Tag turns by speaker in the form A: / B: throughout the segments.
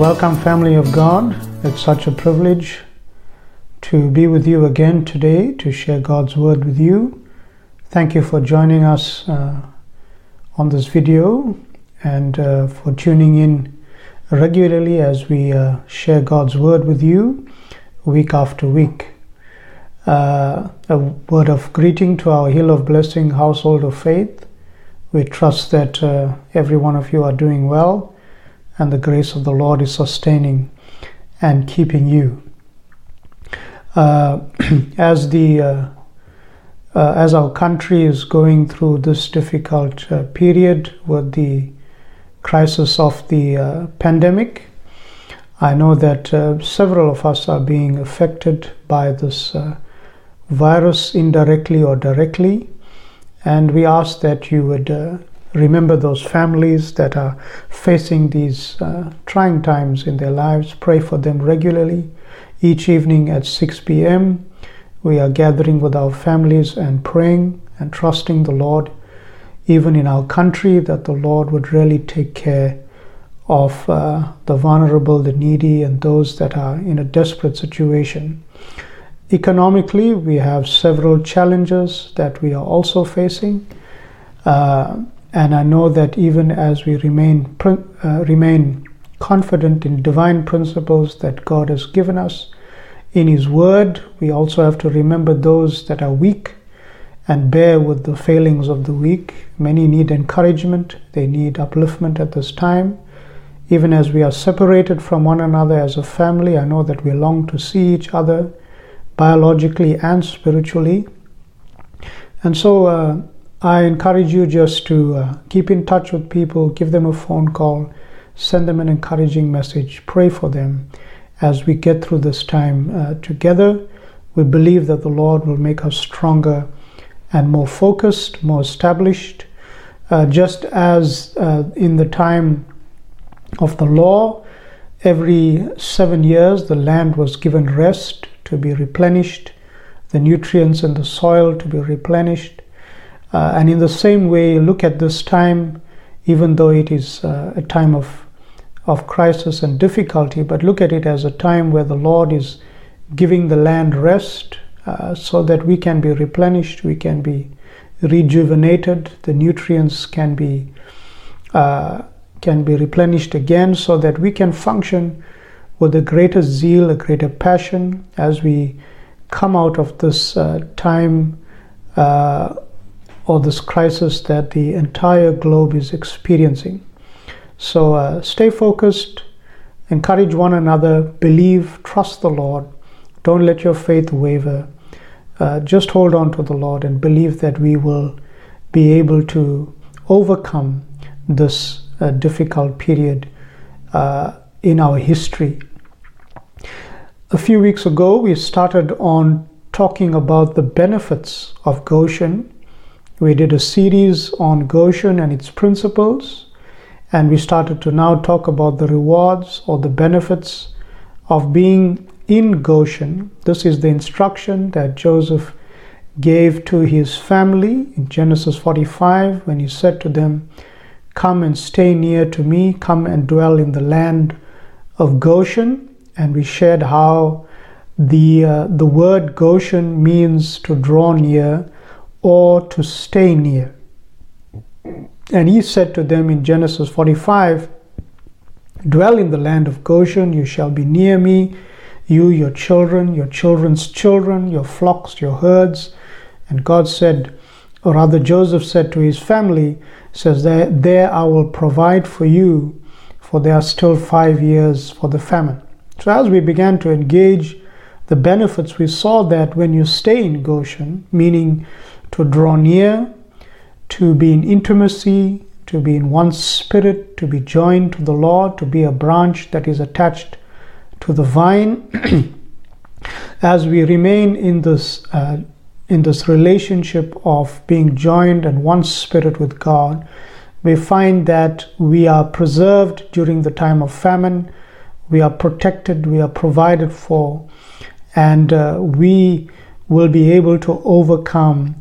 A: Welcome, family of God. It's such a privilege to be with you again today to share God's word with you. Thank you for joining us on this video and for tuning in regularly as we share God's word with you week after week. A word of greeting to our Hill of Blessing household of faith. We trust that every one of you are doing well, and the grace of the Lord is sustaining and keeping you. As our country is going through this difficult period with the crisis of the pandemic, I know that several of us are being affected by this virus indirectly or directly, and we ask that you would remember those families that are facing these trying times in their lives. Pray for them regularly. Each evening at 6 p.m. we are gathering with our families and praying and trusting the Lord, even in our country, that the Lord would really take care of the vulnerable, the needy, and those that are in a desperate situation. Economically, we have several challenges that we are also facing. And I know that even as we remain confident in divine principles that God has given us in His Word, we also have to remember those that are weak and bear with the failings of the weak. Many need encouragement. They need upliftment at this time. Even as we are separated from one another as a family, I know that we long to see each other biologically and spiritually. And so I encourage you just to keep in touch with people, give them a phone call, send them an encouraging message, pray for them as we get through this time together. We believe that the Lord will make us stronger and more focused, more established. Just as in the time of the law, every 7 years the land was given rest to be replenished, the nutrients in the soil to be replenished. And in the same way, look at this time, even though it is a time of crisis and difficulty, but look at it as a time where the Lord is giving the land rest so that we can be replenished, we can be rejuvenated, the nutrients can be replenished again, so that we can function with a greater zeal, a greater passion as we come out of this time or this crisis that the entire globe is experiencing. So stay focused, encourage one another, believe, trust the Lord. Don't let your faith waver. Just hold on to the Lord and believe that we will be able to overcome this difficult period in our history. A few weeks ago, we started on talking about the benefits of Goshen. We did a series on Goshen and its principles, and we started to now talk about the rewards or the benefits of being in Goshen. This is the instruction that Joseph gave to his family in Genesis 45 when he said to them, "Come and stay near to me, come and dwell in the land of Goshen." And we shared how the word Goshen means to draw near or to stay near. And he said to them in Genesis 45, "Dwell in the land of Goshen, you shall be near me, you, your children, your children's children, your flocks, your herds." And God said, or rather Joseph said to his family, says, there I will provide for you, for there are still 5 years for the famine. So as we began to engage the benefits, we saw that when you stay in Goshen, meaning to draw near, to be in intimacy, to be in one spirit, to be joined to the Lord, to be a branch that is attached to the vine. As we remain in this relationship of being joined in one spirit with God, we find that we are preserved during the time of famine, we are protected, we are provided for, and we will be able to overcome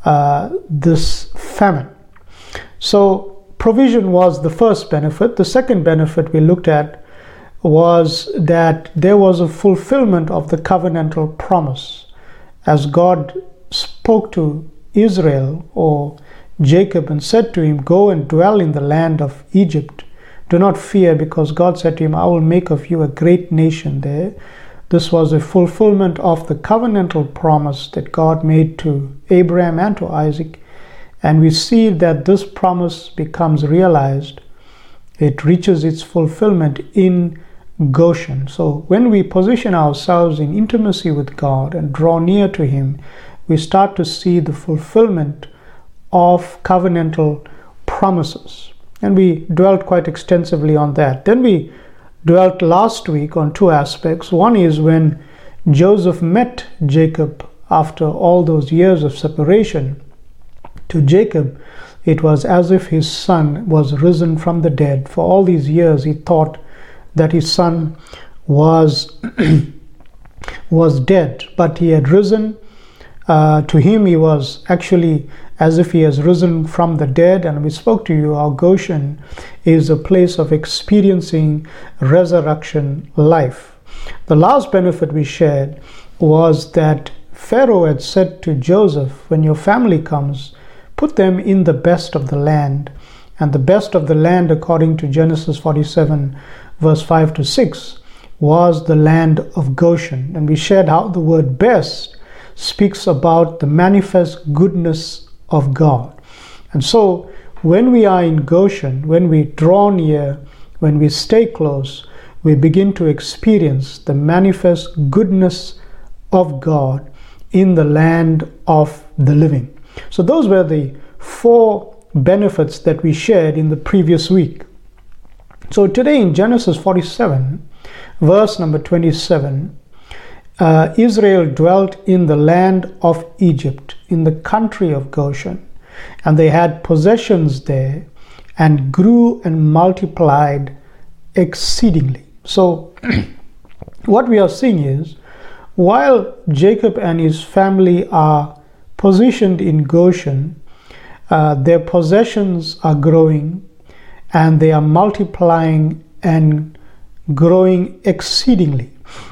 A: this famine. So provision was the first benefit. The second benefit we looked at was that there was a fulfillment of the covenantal promise. As God spoke to Israel or Jacob and said to him, "Go and dwell in the land of Egypt. Do not fear," because God said to him, "I will make of you a great nation there." This was a fulfillment of the covenantal promise that God made to Abraham and to Isaac. And we see that this promise becomes realized. It reaches its fulfillment in Goshen. So when we position ourselves in intimacy with God and draw near to Him, we start to see the fulfillment of covenantal promises. And we dwelt quite extensively on that. Then we dwelt last week on two aspects. One is when Joseph met Jacob after all those years of separation. To Jacob, it was as if his son was risen from the dead. For all these years, he thought that his son was dead, but he had risen. To him, he was actually as if he has risen from the dead. And we spoke to you how Goshen is a place of experiencing resurrection life. The last benefit we shared was that Pharaoh had said to Joseph, "When your family comes, put them in the best of the land." And the best of the land, according to Genesis 47, verse 5 to 6, was the land of Goshen. And we shared how the word best speaks about the manifest goodness of God. And so when we are in Goshen, when we draw near, when we stay close, we begin to experience the manifest goodness of God in the land of the living. So those were the four benefits that we shared in the previous week. So today in Genesis 47, verse number 27, Israel dwelt in the land of Egypt, in the country of Goshen, and they had possessions there and grew and multiplied exceedingly. So what we are seeing is, while Jacob and his family are positioned in Goshen, their possessions are growing and they are multiplying and growing exceedingly.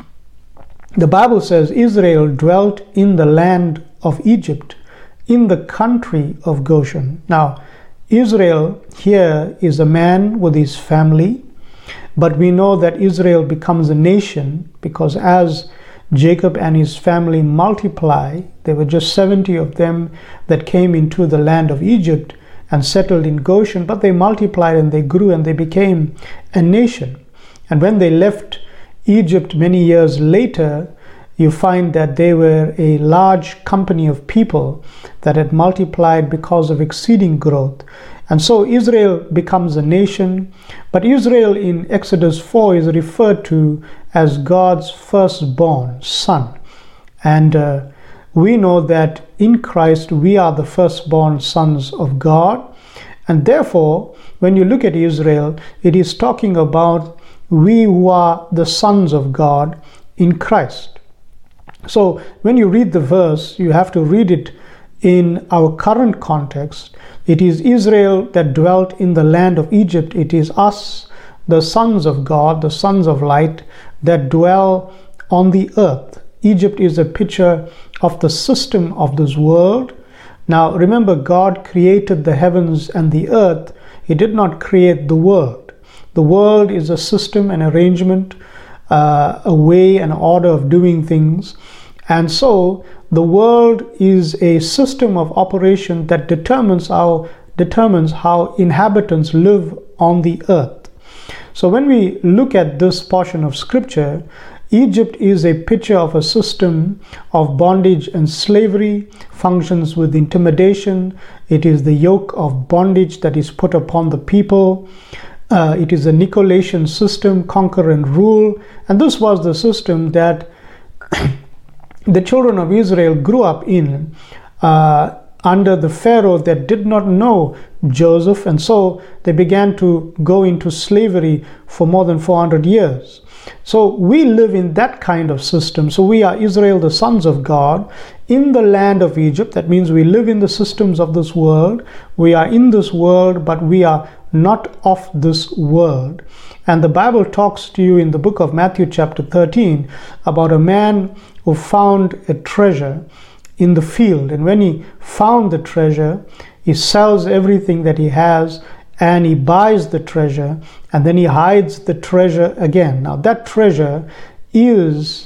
A: The Bible says Israel dwelt in the land of Egypt, in the country of Goshen. Now, Israel here is a man with his family, but we know that Israel becomes a nation because as Jacob and his family multiply, there were just 70 of them that came into the land of Egypt and settled in Goshen, but they multiplied and they grew and they became a nation. And when they left Egypt many years later, you find that they were a large company of people that had multiplied because of exceeding growth. And so Israel becomes a nation, but Israel in Exodus 4 is referred to as God's firstborn son. And we know that in Christ we are the firstborn sons of God. And therefore, when you look at Israel, it is talking about we who are the sons of God in Christ. So when you read the verse, you have to read it in our current context. It is Israel that dwelt in the land of Egypt. It is us, the sons of God, the sons of light, that dwell on the earth. Egypt is a picture of the system of this world. Now remember, God created the heavens and the earth. He did not create the world. The world is a system, an arrangement, a way, an order of doing things. And so the world is a system of operation that determines how inhabitants live on the earth. So when we look at this portion of scripture, Egypt is a picture of a system of bondage and slavery, functions with intimidation. It is the yoke of bondage that is put upon the people. It is a Nicolaitan system, conquer and rule. And this was the system that the children of Israel grew up in under the Pharaoh that did not know Joseph. And so they began to go into slavery for more than 400 years. So we live in that kind of system. So we are Israel, the sons of God, in the land of Egypt. That means we live in the systems of this world. We are in this world, but we are not of this world. And the Bible talks to you in the book of Matthew chapter 13 about a man who found a treasure in the field. And when he found the treasure, he sells everything that he has and he buys the treasure, and then he hides the treasure again. Now that treasure is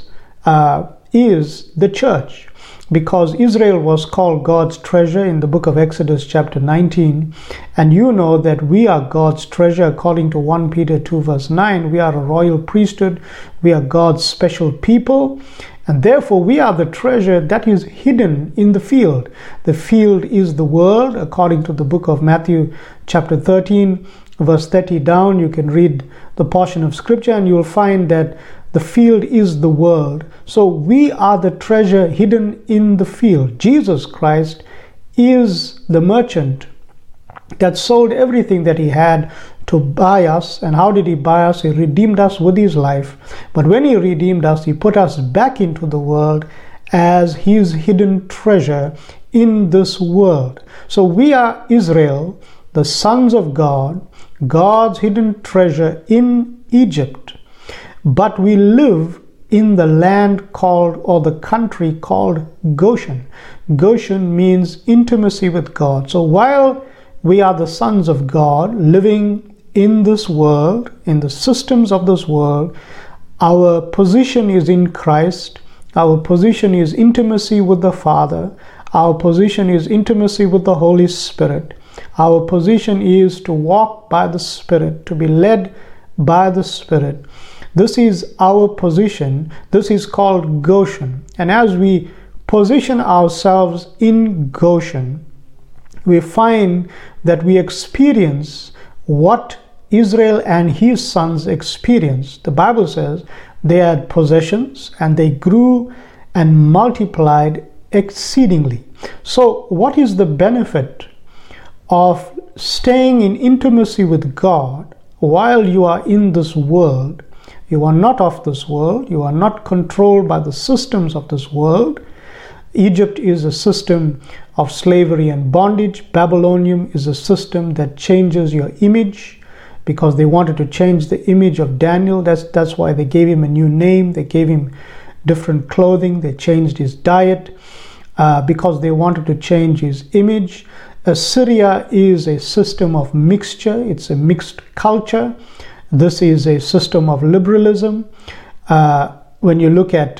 A: the church, because Israel was called God's treasure in the book of Exodus chapter 19. And you know that we are God's treasure according to 1 Peter 2 verse 9. We are a royal priesthood. We are God's special people. And therefore we are the treasure that is hidden in the field. The field is the world, according to the book of Matthew chapter 13 verse 30 down. You can read the portion of scripture and you will find that the field is the world. So we are the treasure hidden in the field. Jesus Christ is the merchant that sold everything that he had to buy us. And how did he buy us? He redeemed us with his life. But when he redeemed us, he put us back into the world as his hidden treasure in this world. So we are Israel, the sons of God, God's hidden treasure in Egypt. But we live in the land called, or the country called Goshen. Goshen means intimacy with God. So while we are the sons of God living in this world, in the systems of this world, our position is in Christ. Our position is intimacy with the Father. Our position is intimacy with the Holy Spirit. Our position is to walk by the Spirit, to be led by the Spirit. This is our position. This is called Goshen. And as we position ourselves in Goshen, we find that we experience what Israel and his sons experienced. The Bible says they had possessions and they grew and multiplied exceedingly. So what is the benefit of staying in intimacy with God while you are in this world? You are not of this world. You are not controlled by the systems of this world. Egypt is a system of slavery and bondage. Babylonium is a system that changes your image, because they wanted to change the image of Daniel. That's why they gave him a new name. They gave him different clothing. They changed his diet because they wanted to change his image. Assyria is a system of mixture. It's a mixed culture. This is a system of liberalism. When you look at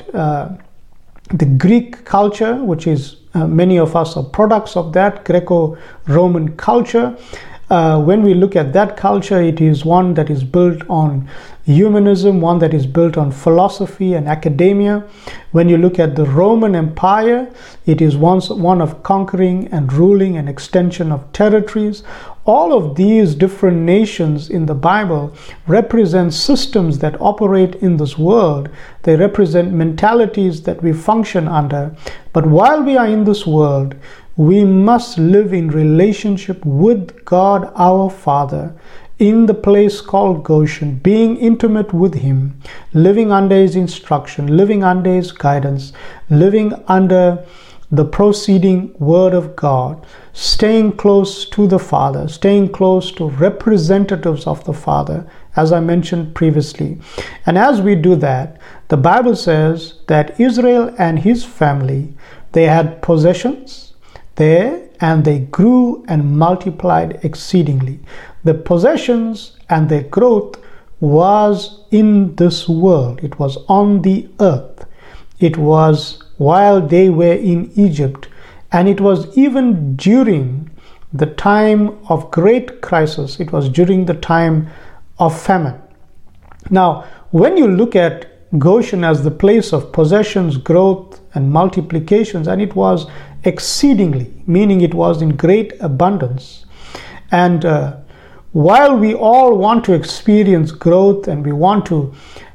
A: the Greek culture, which is many of us are products of that Greco-Roman culture. When we look at that culture, it is one that is built on humanism, one that is built on philosophy and academia. When you look at the Roman Empire, it is one of conquering and ruling and extension of territories. All of these different nations in the Bible represent systems that operate in this world. They represent mentalities that we function under. But while we are in this world, we must live in relationship with God our Father in the place called Goshen, being intimate with him, living under his instruction, living under his guidance, living under the proceeding word of God, staying close to the Father, staying close to representatives of the Father, as I mentioned previously. And as we do that, the Bible says that Israel and his family, they had possessions there, and they grew and multiplied exceedingly. The possessions and their growth was in this world. It was on the earth. It was while they were in Egypt, and it was even during the time of great crisis. It was during the time of famine. Now, when you look at Goshen as the place of possessions, growth, and multiplications, and it was exceedingly, meaning it was in great abundance. And while we all want to experience growth and we want to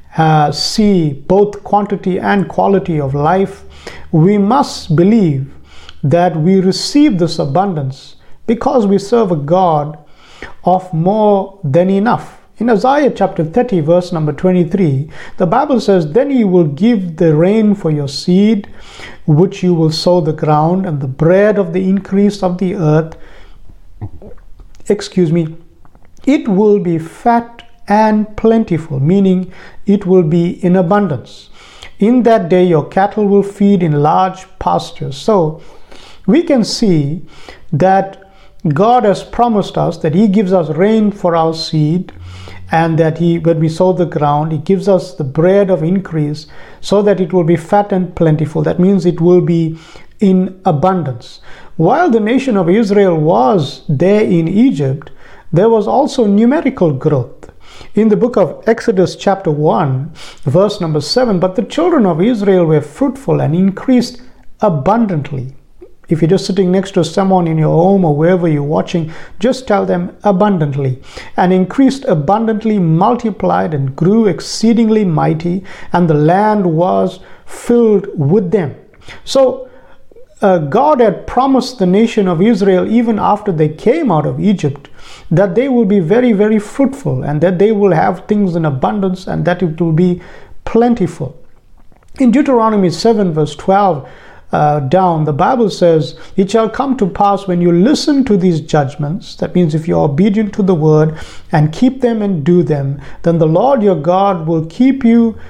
A: see both quantity and quality of life, we must believe that we receive this abundance because we serve a God of more than enough. In Isaiah chapter 30 verse number 23, the Bible says, "Then he will give the rain for your seed, which you will sow the ground, and the bread of the increase of the earth, it will be fat and plentiful, meaning it will be in abundance. In that day, your cattle will feed in large pastures. So we can see that God has promised us that He gives us rain for our seed, and that when we sow the ground, He gives us the bread of increase so that it will be fat and plentiful. That means it will be in abundance. While the nation of Israel was there in Egypt, there was also numerical growth. In the book of Exodus chapter 1, verse number 7, but the children of Israel were fruitful and increased abundantly. If you're just sitting next to someone in your home or wherever you're watching, just tell them abundantly. And increased abundantly, multiplied and grew exceedingly mighty, and the land was filled with them. So God had promised the nation of Israel, even after they came out of Egypt, that they will be very, very fruitful, and that they will have things in abundance, and that it will be plentiful. In Deuteronomy 7 verse 12 down, the Bible says, it shall come to pass when you listen to these judgments, that means if you're obedient to the word and keep them and do them, then the Lord your God will keep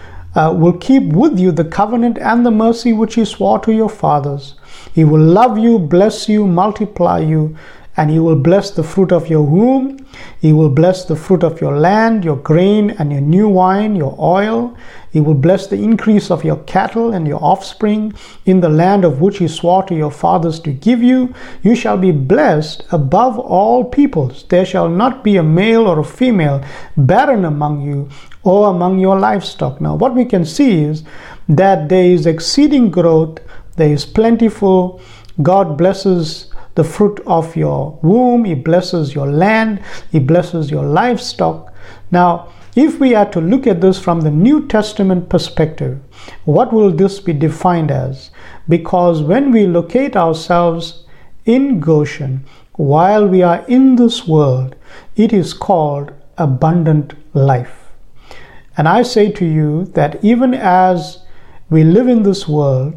A: with you the covenant and the mercy which He swore to your fathers. He will love you, bless you, multiply you, and He will bless the fruit of your womb. He will bless the fruit of your land, your grain and your new wine, your oil. He will bless the increase of your cattle and your offspring in the land of which He swore to your fathers to give you. You shall be blessed above all peoples. There shall not be a male or a female barren among you or among your livestock. Now, what we can see is that there is exceeding growth, there is plentiful. God blesses the fruit of your womb. He blesses your land. He blesses your livestock. Now, if we are to look at this from the New Testament perspective, what will this be defined as? Because when we locate ourselves in Goshen, while we are in this world, it is called abundant life. And I say to you that even as we live in this world,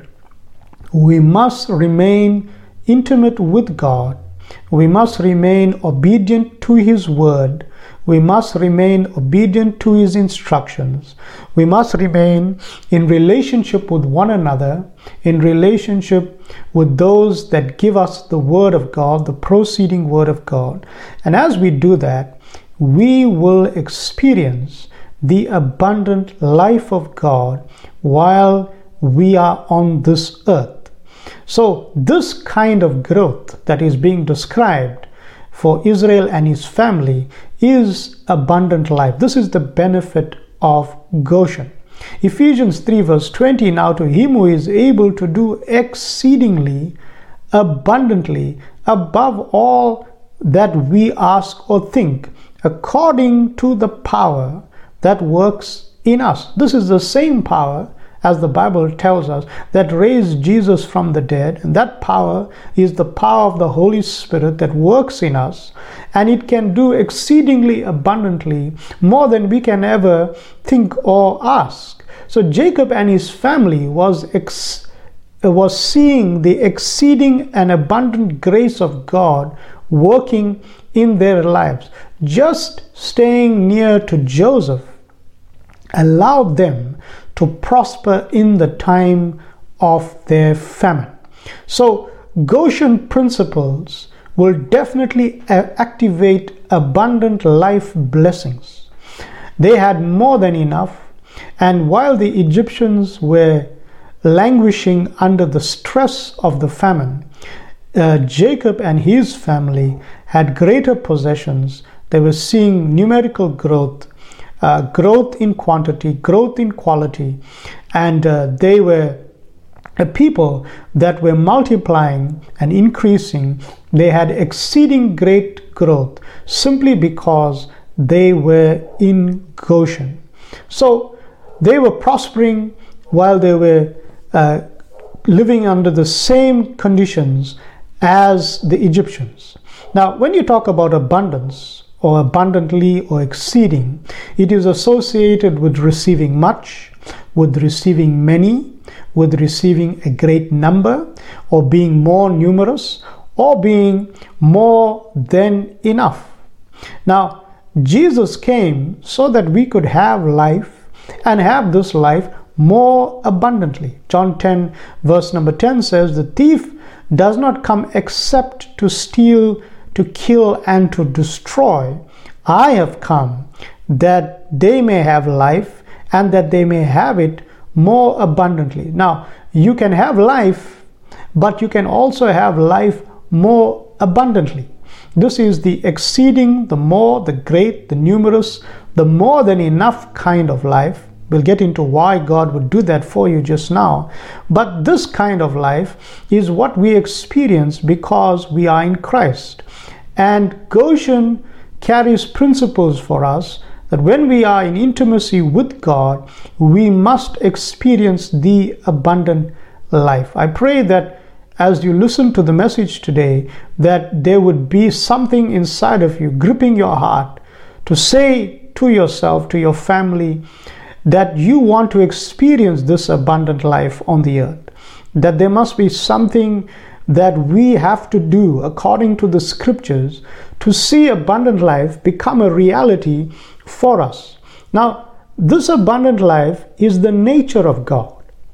A: we must remain intimate with God. We must remain obedient to His word. We must remain obedient to His instructions. We must remain in relationship with one another, in relationship with those that give us the word of God, the proceeding word of God. And as we do that, we will experience the abundant life of God while we are on this earth. So this kind of growth that is being described for Israel and his family is abundant life. This is the benefit of Goshen. Ephesians 3 verse 20, now to Him who is able to do exceedingly abundantly above all that we ask or think, according to the power that works in us. This is the same power, as the Bible tells us, that raised Jesus from the dead, and that power is the power of the Holy Spirit that works in us, and it can do exceedingly abundantly more than we can ever think or ask. So Jacob and his family was seeing the exceeding and abundant grace of God working in their lives. Just staying near to Joseph allowed them to prosper in the time of their famine. So Goshen principles will definitely activate abundant life blessings. They had more than enough, and while the Egyptians were languishing under the stress of the famine, Jacob and his family had greater possessions. They were seeing numerical growth, growth in quantity, growth in quality, and they were a people that were multiplying and increasing. They had exceeding great growth simply because they were in Goshen. So they were prospering while they were living under the same conditions as the Egyptians. Now, when you talk about abundance, or abundantly or exceeding, it is associated with receiving much, with receiving many, with receiving a great number, or being more numerous, or being more than enough. Now, Jesus came so that we could have life and have this life more abundantly. John 10 verse number 10 says, the thief does not come except to steal, to kill, and to destroy. I have come that they may have life and that they may have it more abundantly. Now, you can have life, but you can also have life more abundantly. This is the exceeding, the more, the great, the numerous, the more than enough kind of life. We'll get into why God would do that for you just now. But this kind of life is what we experience because we are in Christ. And Goshen carries principles for us that when we are in intimacy with God, we must experience the abundant life. I pray that as you listen to the message today, that there would be something inside of you gripping your heart to say to yourself, to your family, that you want to experience this abundant life on the earth. That there must be something that we have to do according to the scriptures to see abundant life become a reality for us. Now, this abundant life is the nature of God.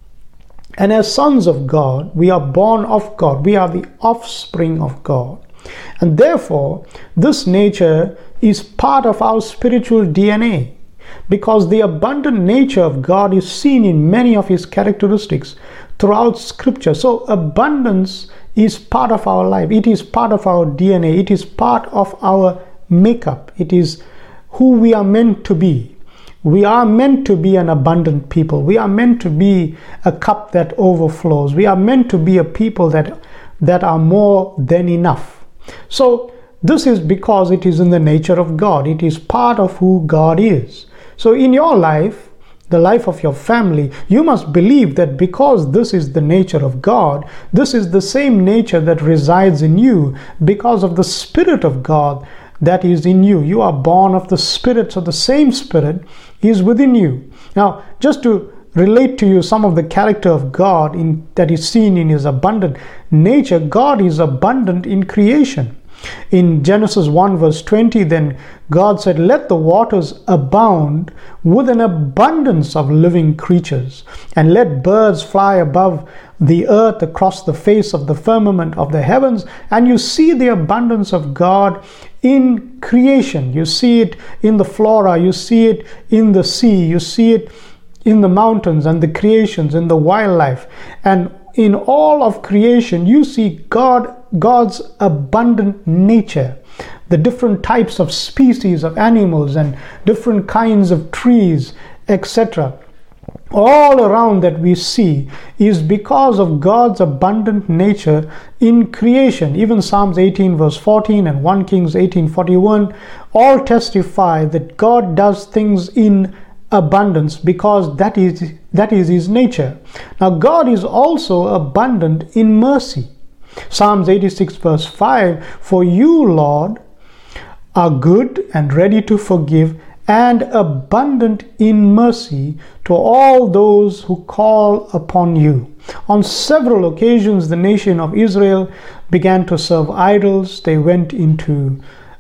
A: And as sons of God, we are born of God. We are the offspring of God. And therefore, this nature is part of our spiritual DNA, because the abundant nature of God is seen in many of his characteristics throughout scripture. So abundance is part of our life. It is part of our DNA. It is part of our makeup. It is who we are meant to be. We are meant to be an abundant people. We are meant to be a cup that overflows. We are meant to be a people that are more than enough. So this is because it is in the nature of God. It is part of who God is. So in your life, the life of your family, you must believe that because this is the nature of God, this is the same nature that resides in you because of the Spirit of God that is in you. You are born of the Spirit, so the same Spirit is within you. Now, just to relate to you some of the character of God that is seen in his abundant nature, God is abundant in creation. In Genesis 1 verse 20, then God said, let the waters abound with an abundance of living creatures, and let birds fly above the earth across the face of the firmament of the heavens. And you see the abundance of God in creation. You see it in the flora, you see it in the sea, you see it in the mountains and the creations, in the wildlife. And in all of creation, you see God's abundant nature, the different types of species of animals and different kinds of trees, etc. All around that we see is because of God's abundant nature in creation. Even Psalms 18 verse 14 and 1 Kings 18:41 all testify that God does things in abundance because that is his nature. Now God is also abundant in mercy. Psalms 86 verse 5, for you, Lord, are good and ready to forgive and abundant in mercy to all those who call upon you. On several occasions, the nation of Israel began to serve idols. They went into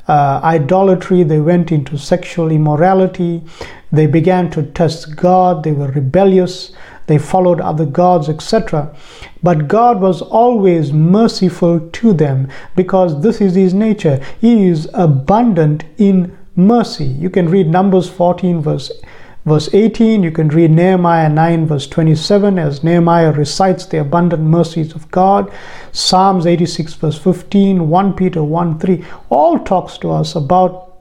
A: idolatry. They went into sexual immorality. They began to test God. They were rebellious. They followed other gods, etc. But God was always merciful to them because this is his nature. He is abundant in mercy. You can read Numbers 14 verse 18. You can read Nehemiah 9 verse 27 as Nehemiah recites the abundant mercies of God. Psalms 86 verse 15, 1 Peter 1:3 all talks to us about,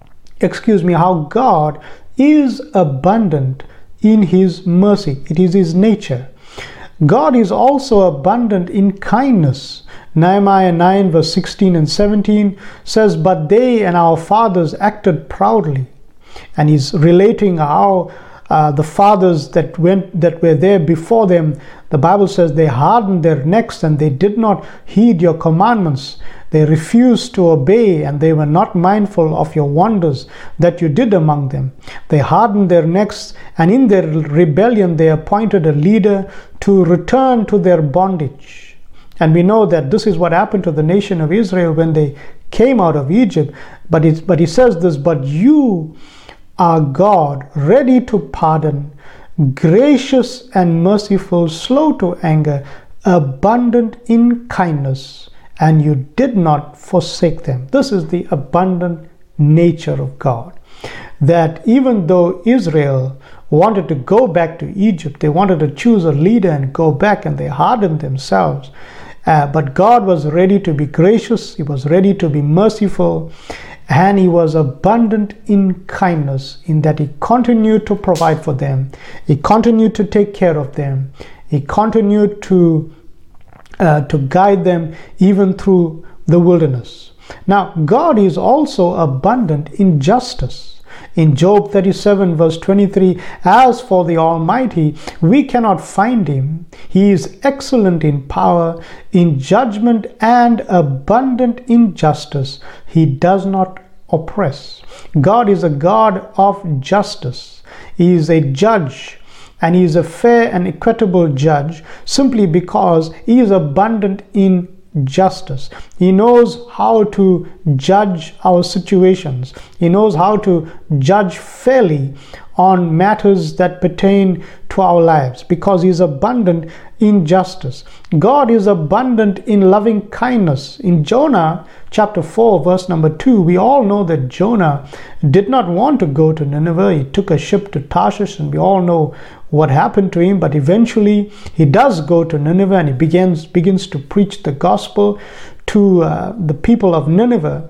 A: how God is abundant in his mercy. It is his nature. God is also abundant in kindness. Nehemiah 9 verse 16 and 17 says, but they and our fathers acted proudly. And he's relating how the fathers that were there before them, the Bible says they hardened their necks and they did not heed your commandments. They refused to obey, and they were not mindful of your wonders that you did among them. They hardened their necks, and in their rebellion they appointed a leader to return to their bondage. And we know that this is what happened to the nation of Israel when they came out of Egypt. But he says this, but you are God, ready to pardon, gracious and merciful, slow to anger, abundant in kindness, and you did not forsake them. This is the abundant nature of God. That even though Israel wanted to go back to Egypt, they wanted to choose a leader and go back, and they hardened themselves. But God was ready to be gracious, He was ready to be merciful, and He was abundant in kindness, in that He continued to provide for them, He continued to take care of them, He continued to guide them even through the wilderness. Now, God is also abundant in justice. In Job 37 verse 23, as for the Almighty, we cannot find Him. He is excellent in power, in judgment, and abundant in justice. He does not oppress. God is a God of justice. He is a judge, and He is a fair and equitable judge, simply because He is abundant in justice. He knows how to judge our situations. He knows how to judge fairly on matters that pertain to our lives, because He is abundant in justice. God is abundant in loving kindness. In Jonah chapter 4 verse number 2, we all know that Jonah did not want to go to Nineveh. He took a ship to Tarshish, and we all know what happened to him. But eventually he does go to Nineveh, and he begins to preach the gospel to the people of Nineveh.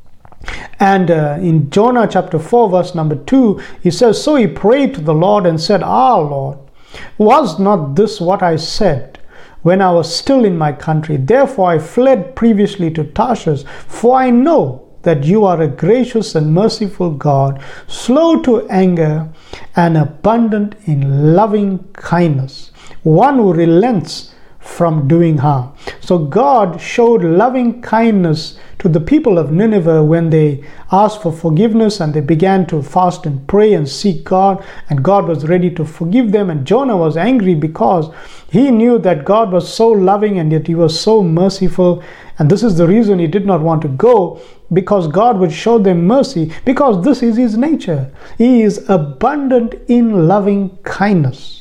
A: And in Jonah chapter 4 verse number 2, he says, so he prayed to the Lord and said, Lord, was not this what I said when I was still in my country? Therefore I fled previously to Tarshish, for I know that you are a gracious and merciful God, slow to anger and abundant in loving kindness, one who relents from doing harm. So God showed loving kindness to the people of Nineveh when they asked for forgiveness, and they began to fast and pray and seek God, and God was ready to forgive them. And Jonah was angry because he knew that God was so loving and yet He was so merciful, and this is the reason he did not want to go, because God would show them mercy, because this is His nature. He is abundant in loving kindness.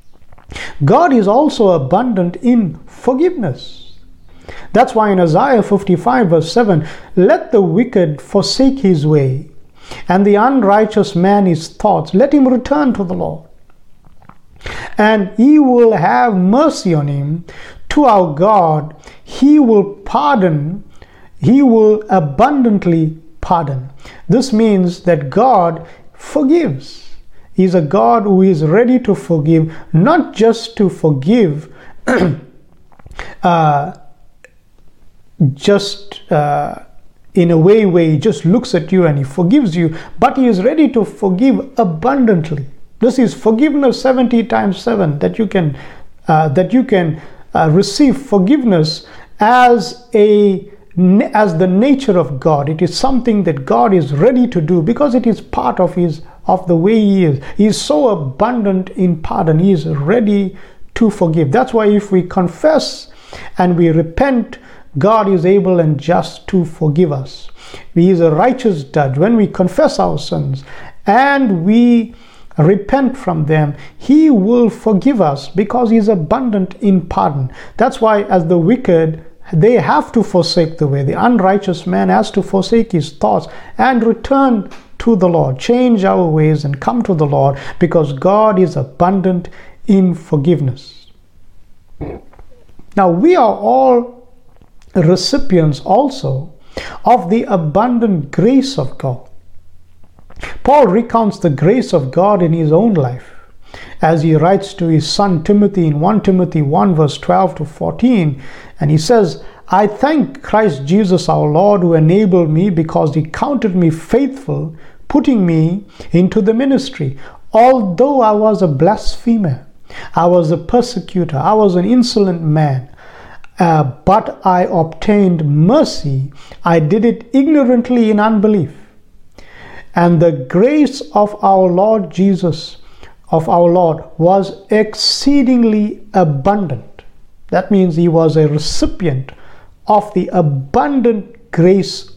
A: God is also abundant in forgiveness. That's why in Isaiah 55 verse 7, let the wicked forsake his way, and the unrighteous man his thoughts. Let him return to the Lord, and He will have mercy on him. To our God, He will pardon. He will abundantly pardon. This means that God forgives. He's a God who is ready to forgive, not just to forgive in a way where He just looks at you and He forgives you, but He is ready to forgive abundantly. This is forgiveness 70 times 7, that you can receive forgiveness as the nature of God. It is something that God is ready to do, because it is part of the way He is. He is so abundant in pardon. He is ready to forgive. That's why if we confess and we repent, God is able and just to forgive us. He is a righteous judge. When we confess our sins and we repent from them, He will forgive us, because He is abundant in pardon. That's why as the wicked, they have to forsake the way. The unrighteous man has to forsake his thoughts and return to the Lord, change our ways and come to the Lord, because God is abundant in forgiveness. Now, we are all recipients also of the abundant grace of God. Paul recounts the grace of God in his own life as he writes to his son Timothy in 1 Timothy 1 verse 12 to 14, and he says, I thank Christ Jesus our Lord, who enabled me, because He counted me faithful, putting me into the ministry. Although I was a blasphemer, I was a persecutor, I was an insolent man, but I obtained mercy. I did it ignorantly in unbelief. And the grace of our Lord Jesus, of our Lord, was exceedingly abundant. That means he was a recipient of the abundant grace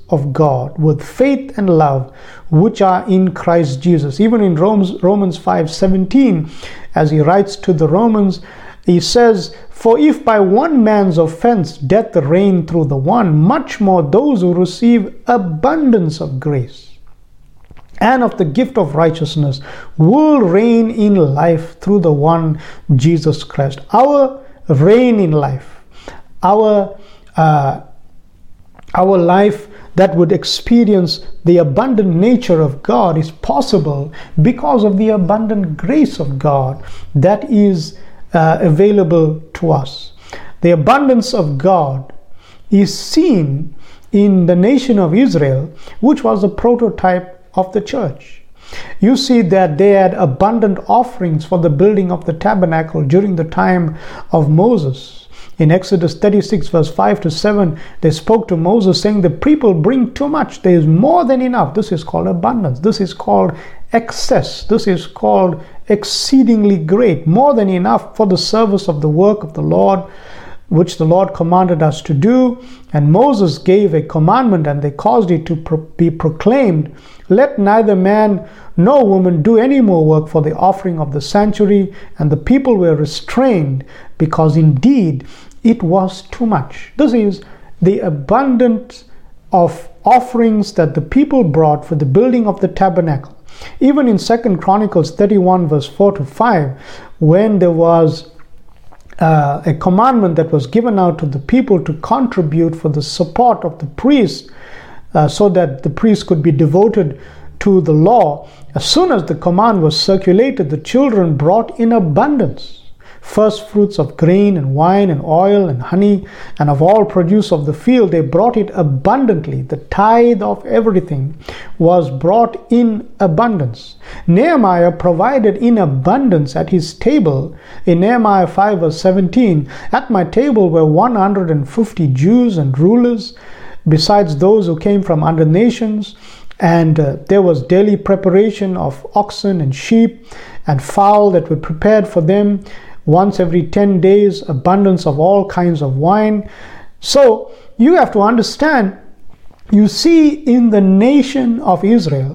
A: of God with faith and love which are in Christ Jesus. Even in Romans 5:17, as he writes to the Romans, he says, "For if by one man's offense death reigned through the one, much more those who receive abundance of grace and of the gift of righteousness will reign in life through the one Jesus Christ." Our reign in life, our life that would experience the abundant nature of God is possible because of the abundant grace of God that is available to us. The abundance of God is seen in the nation of Israel, which was a prototype of the church. You see that they had abundant offerings for the building of the tabernacle during the time of Moses. In Exodus 36 verse 5 to 7, they spoke to Moses saying, "The people bring too much. There is more than enough." This is called abundance. This is called excess. This is called exceedingly great. More than enough for the service of the work of the Lord, which the Lord commanded us to do. And Moses gave a commandment, and they caused it to be proclaimed, "Let neither man nor woman do any more work for the offering of the sanctuary." And the people were restrained, because indeed it was too much. This is the abundance of offerings that the people brought for the building of the tabernacle. Even in 2 Chronicles 31 verse 4 to 5, when there was a commandment that was given out to the people to contribute for the support of the priests, so that the priests could be devoted to the law, as soon as the command was circulated, the children brought in abundance first fruits of grain and wine and oil and honey, and of all produce of the field. They brought it abundantly. The tithe of everything was brought in abundance. Nehemiah provided in abundance at his table. In Nehemiah 5 verse 17, "At my table were 150 Jews and rulers, besides those who came from other nations, and there was daily preparation of oxen and sheep and fowl that were prepared for them. Once every 10 days, abundance of all kinds of wine." So you have to understand, you see in the nation of Israel,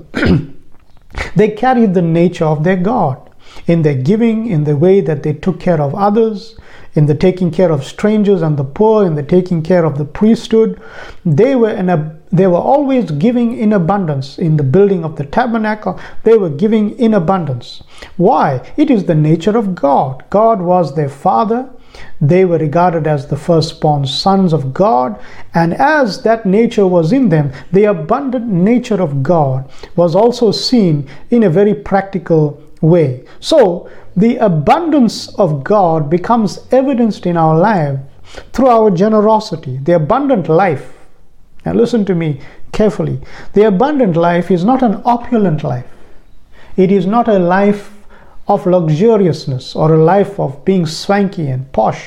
A: they carried the nature of their God in their giving, in the way that they took care of others, in the taking care of strangers and the poor, in the taking care of the priesthood. They were always giving in abundance. In the building of the tabernacle, they were giving in abundance. Why? It is the nature of God. God was their father. They were regarded as the firstborn sons of God, and as that nature was in them, the abundant nature of God was also seen in a very practical way. So the abundance of God becomes evidenced in our life through our generosity. The abundant life, now listen to me carefully, the abundant life is not an opulent life. It is not a life of luxuriousness or a life of being swanky and posh.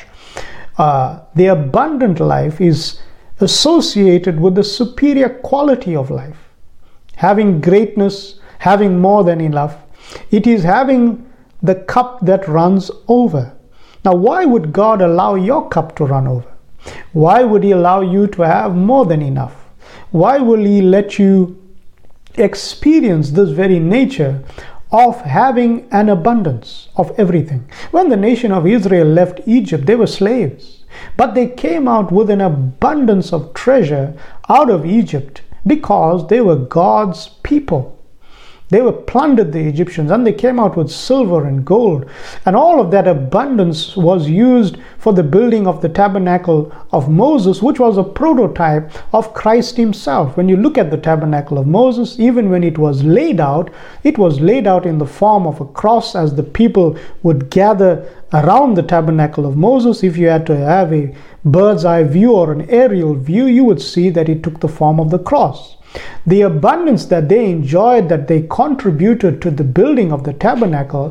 A: The abundant life is associated with the superior quality of life. Having greatness, having more than enough. It is having the cup that runs over. Now, why would God allow your cup to run over? Why would He allow you to have more than enough? Why will He let you experience this very nature of having an abundance of everything? When the nation of Israel left Egypt, they were slaves, but they came out with an abundance of treasure out of Egypt because they were God's people. They were plundered, the Egyptians, and they came out with silver and gold. And all of that abundance was used for the building of the tabernacle of Moses, which was a prototype of Christ Himself. When you look at the tabernacle of Moses, even when it was laid out in the form of a cross, as the people would gather around the tabernacle of Moses. If you had to have a bird's eye view or an aerial view, you would see that it took the form of the cross. The abundance that they enjoyed, that they contributed to the building of the tabernacle,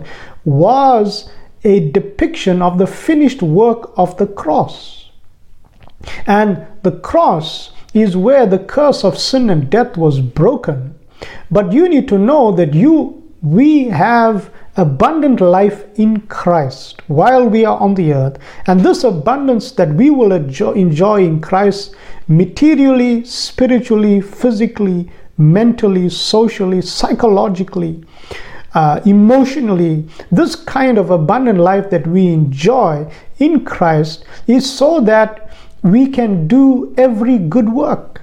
A: was a depiction of the finished work of the cross. And the cross is where the curse of sin and death was broken. But you need to know that we have abundant life in Christ while we are on the earth, and this abundance that we will enjoy in Christ materially, spiritually, physically, mentally, socially, psychologically, emotionally. This kind of abundant life that we enjoy in Christ is so that we can do every good work.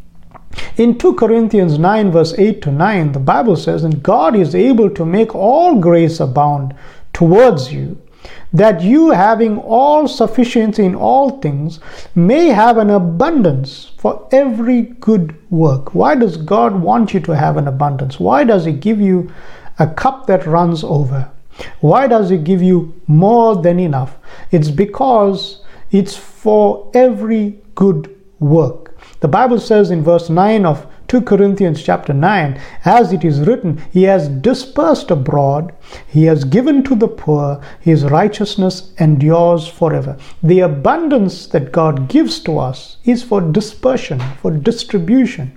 A: In 2 Corinthians 9 verse 8 to 9, the Bible says, "And God is able to make all grace abound towards you, that you, having all sufficiency in all things, may have an abundance for every good work." Why does God want you to have an abundance? Why does He give you a cup that runs over? Why does He give you more than enough? It's because it's for every good work. The Bible says in verse 9 of 2 Corinthians chapter 9, "As it is written, He has dispersed abroad, He has given to the poor, His righteousness endures forever." The abundance that God gives to us is for dispersion, for distribution.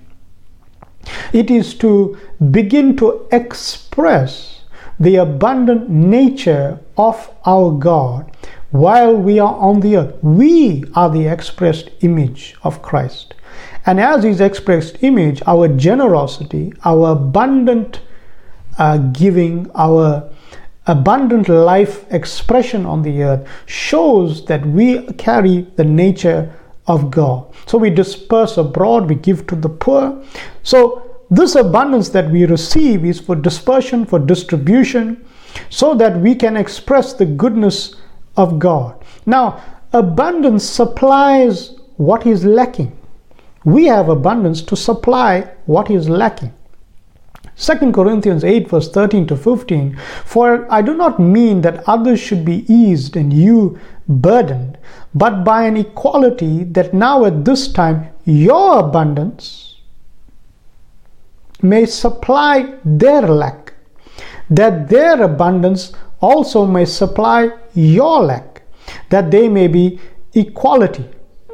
A: It is to begin to express the abundant nature of our God while we are on the earth. We are the expressed image of Christ. And as His expressed image, our generosity, our abundant giving, our abundant life expression on the earth shows that we carry the nature of God. So we disperse abroad, we give to the poor. So this abundance that we receive is for dispersion, for distribution, so that we can express the goodness of God. Now, abundance supplies what is lacking. We have abundance to supply what is lacking. 2 Corinthians 8 verse 13 to 15, "For I do not mean that others should be eased and you burdened, but by an equality that now at this time your abundance may supply their lack, that their abundance also may supply your lack, that they may be equality.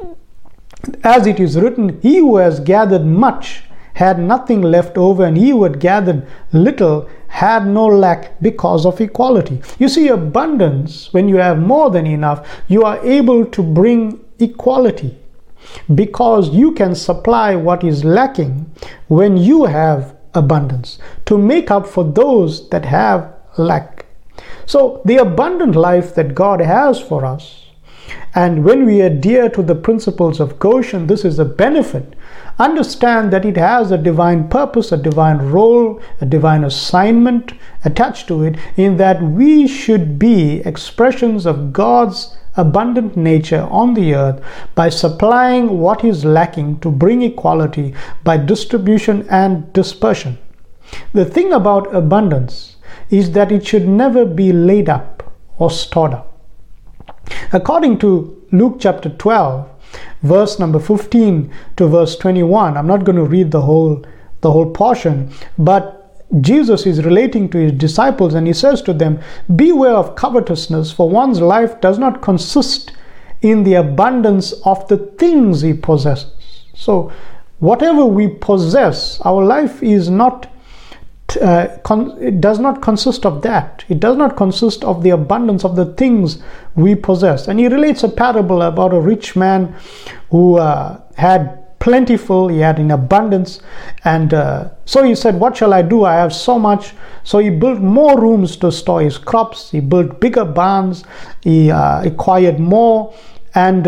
A: As it is written, He who has gathered much had nothing left over, and he who had gathered little had no lack because of equality." You see, abundance, when you have more than enough, you are able to bring equality, because you can supply what is lacking when you have abundance to make up for those that have lack. So the abundant life that God has for us, and when we adhere to the principles of Goshen, this is a benefit. Understand that it has a divine purpose, a divine role, a divine assignment attached to it, in that we should be expressions of God's abundant nature on the earth by supplying what is lacking to bring equality by distribution and dispersion. The thing about abundance is that it should never be laid up or stored up. According to Luke chapter 12, verse number 15 to verse 21, I'm not going to read the whole portion, but Jesus is relating to his disciples, and he says to them, "Beware of covetousness, for one's life does not consist in the abundance of the things he possesses." So whatever we possess, our life is not it does not consist of that. It does not consist of the abundance of the things we possess. And he relates a parable about a rich man who had plentiful, he had in abundance, and so he said, "What shall I do? I have so much." So he built more rooms to store his crops, he built bigger barns, he acquired more, and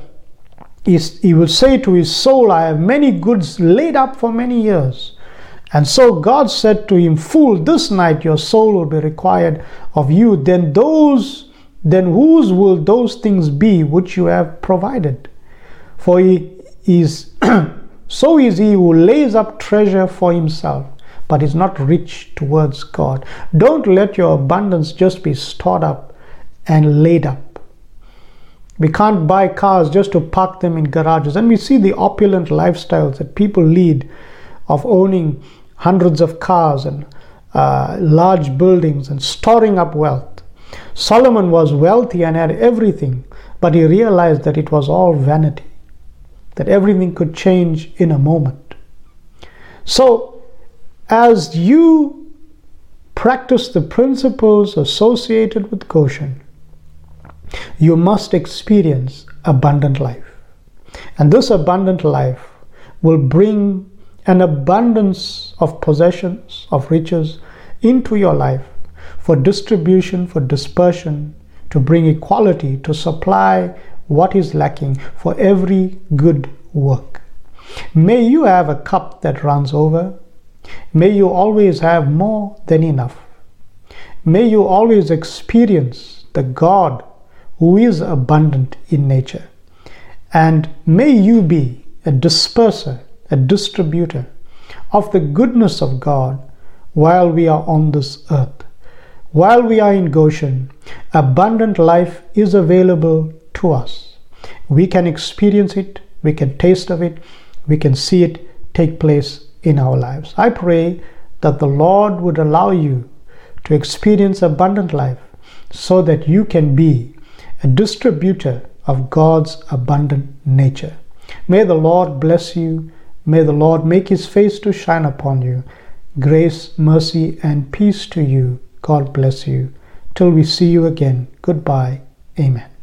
A: he will say to his soul, "I have many goods laid up for many years." And so God said to him, "Fool, this night your soul will be required of you. Then whose will those things be which you have provided? For he is so is he who lays up treasure for himself, but is not rich towards God." Don't let your abundance just be stored up and laid up. We can't buy cars just to park them in garages. And we see the opulent lifestyles that people lead, of owning hundreds of cars and large buildings and storing up wealth. Solomon was wealthy and had everything, but he realized that it was all vanity, that everything could change in a moment. So as you practice the principles associated with Goshen, you must experience abundant life. And this abundant life will bring an abundance of possessions, of riches into your life for distribution, for dispersion, to bring equality, to supply what is lacking for every good work. May you have a cup that runs over. May you always have more than enough. May you always experience the God who is abundant in nature. And may you be a disperser, a distributor of the goodness of God while we are on this earth. While we are in Goshen, abundant life is available to us. We can experience it, we can taste of it, we can see it take place in our lives. I pray that the Lord would allow you to experience abundant life so that you can be a distributor of God's abundant nature. May the Lord bless you. May the Lord make his face to shine upon you. Grace, mercy, and peace to you. God bless you. Till we see you again. Goodbye. Amen.